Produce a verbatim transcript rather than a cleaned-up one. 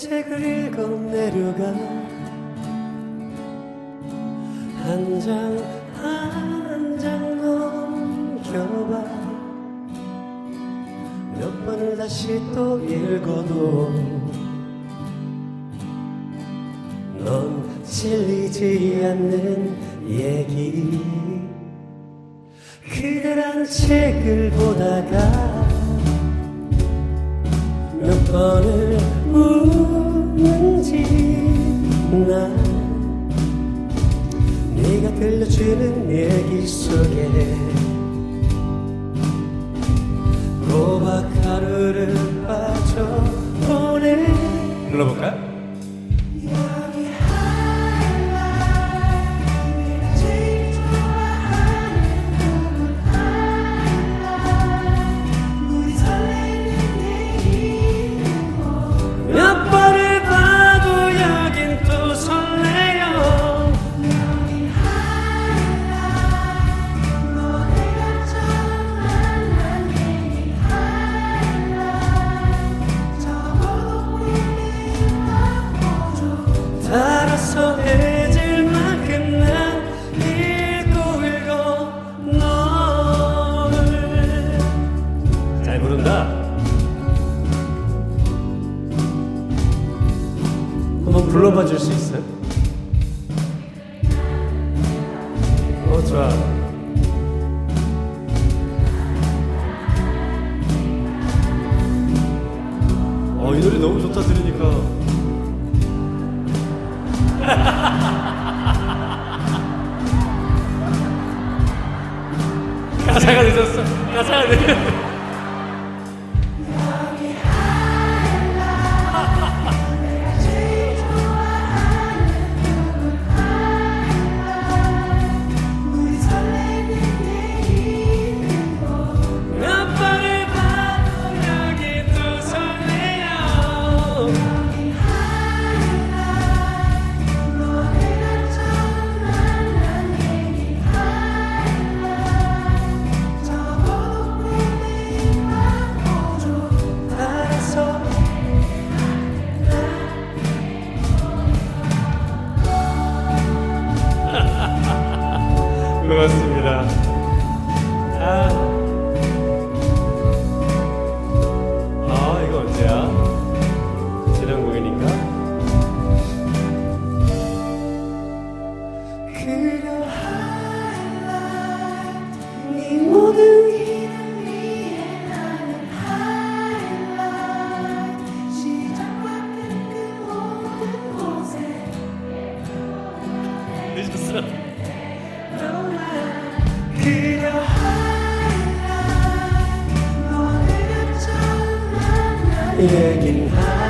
책을 읽어 내려가 한 장 한 장 넘겨봐 몇 번을 다시 또 읽어도 넌 질리지 않는 얘기 그대란 책을 보다가 몇 번을 웃는지 난 네가 들려주는 얘기 속에 꼬박 하루를 빠져보내 불러볼까요? 몇 번을 봐도 여긴 또 설레요 너네가 처음 만난 얘기 적어도 꿈이 바꿔줘 달아서 해질 만큼 난 읽고 읽어 너를 잘 부른다 한번 불러봐 줄 수 있어요? 어, 좋아. 어, 이 노래 너무 좋다, 들으니까. 가사가 늦었어. 가사가 늦었어. 고맙습니다. 아, 아 이거 언제야? 지난 공연인가? 그려 하이라이트 네 모든 일을 위해 나는 하이라이트 시작과 끝 모든 곳에 늦었어. 그려 하이라이트 너네가 처음 만난 얘긴 하이라이트